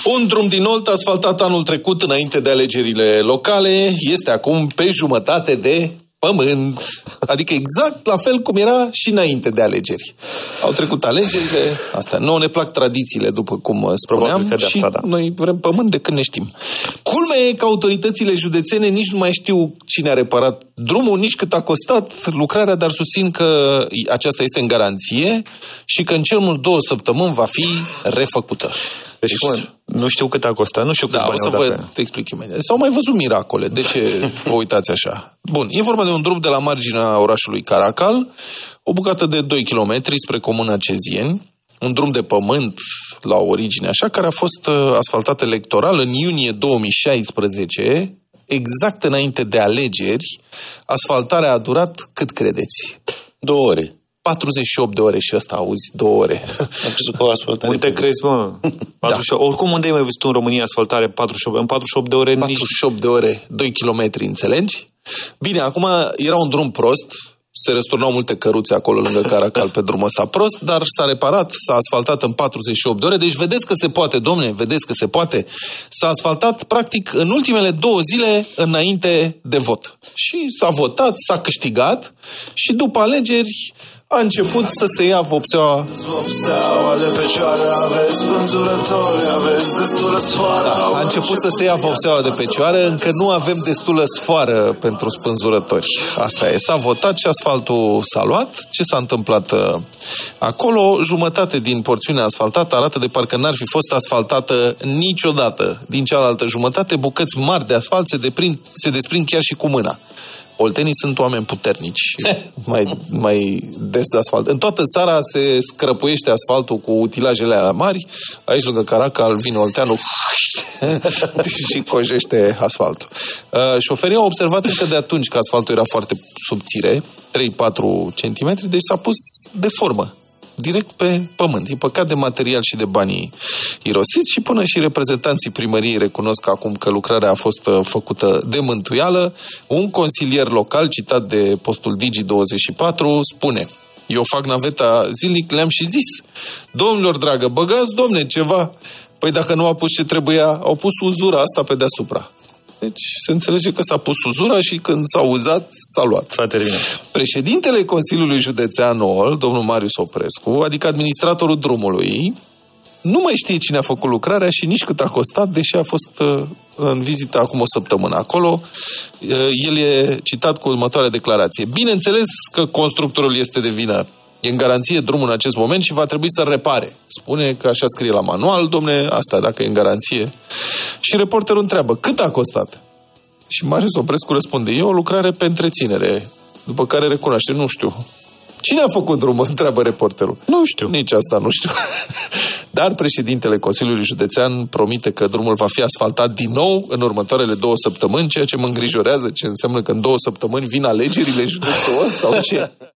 Un drum din Olt, asfaltat anul trecut înainte de alegerile locale, este acum pe jumătate de pământ. Adică exact la fel cum era și înainte de alegeri. Au trecut alegerile, astea. Nouă ne plac tradițiile, după cum spuneam, și noi vrem pământ de când ne știm. Culmea e că autoritățile județene nici nu mai știu cine a reparat drumul, nici cât a costat lucrarea, dar susțin că aceasta este în garanție și că în cel mult 2 săptămâni va fi refăcută. Deci, nu știu cât a costat, nu știu câți bani au dat. O să vă explic imediat. S-au mai văzut miracole. De ce vă uitați așa? Bun, e vorba de un drum de la marginea orașului Caracal, o bucată de 2 km spre comuna Cezieni, un drum de pământ la origine așa, care a fost asfaltat electoral în iunie 2016, exact înainte de alegeri. Asfaltarea a durat, cât credeți? 2 ore. 48 de ore și ăsta, auzi, 2 ore. Unde crezi, mă? 48. Da. Oricum, unde ai mai văzut în România asfaltare 48? În 48 de ore... 48 de ore, 2 km, înțelegi? Bine, acum era un drum prost, se răsturnau multe căruțe acolo lângă Caracal pe drumul ăsta prost, dar s-a reparat, s-a asfaltat în 48 de ore, deci vedeți că se poate, domne, vedeți că se poate. S-a asfaltat, practic, în ultimele 2 zile înainte de vot. Și s-a votat, s-a câștigat și după alegeri a început să se ia vopseaua. A început să se ia vopseaua de pe cioară, încă nu avem destulă sfoară pentru spânzurători. Asta e. S-a votat și asfaltul s-a luat. Ce s-a întâmplat acolo? Jumătate din porțiunea asfaltată arată de parcă n-ar fi fost asfaltată niciodată. Din cealaltă jumătate, bucăți mari de asfalt se desprind chiar și cu mâna. Oltenii sunt oameni puternici, mai des de asfalt. În toată țara se scrăpuiește asfaltul cu utilajele alea mari. Aici, lângă Caracal, vine olteanul și cojește asfaltul. Șoferii au observat încă de atunci că asfaltul era foarte subțire, 3-4 cm, deci s-a pus de formă, direct pe pământ. E păcat de material și de banii irosiți și până și reprezentanții primăriei recunosc acum că lucrarea a fost făcută de mântuială. Un consilier local, citat de postul Digi24, spune: eu fac naveta zilnic, le-am și zis. Domnilor dragă, băgați, domne, ceva. Păi dacă nu a pus ce trebuia, au pus uzura asta pe deasupra. Deci se înțelege că s-a pus uzura și când s-a uzat, s-a luat. S-a terminat. Președintele Consiliului Județean Olt, domnul Marius Oprescu, adică administratorul drumului, nu mai știe cine a făcut lucrarea și nici cât a costat, deși a fost în vizită acum o săptămână acolo. El e citat cu următoarea declarație: bineînțeles că constructorul este de vină. E în garanție drumul în acest moment și va trebui să repare. Spune că așa scrie la manual, domne, asta dacă e în garanție. Și reporterul întreabă: cât a costat? Și Marius Oprescu răspunde: e o lucrare pe întreținere. După care recunoaște: nu știu. Cine a făcut drumul? Întreabă reporterul. Nu știu. Nici asta nu știu. Dar președintele Consiliului Județean promite că drumul va fi asfaltat din nou în următoarele 2 săptămâni, ceea ce mă îngrijorează, ce înseamnă că în 2 săptămâni vin alegerile județului sau ce?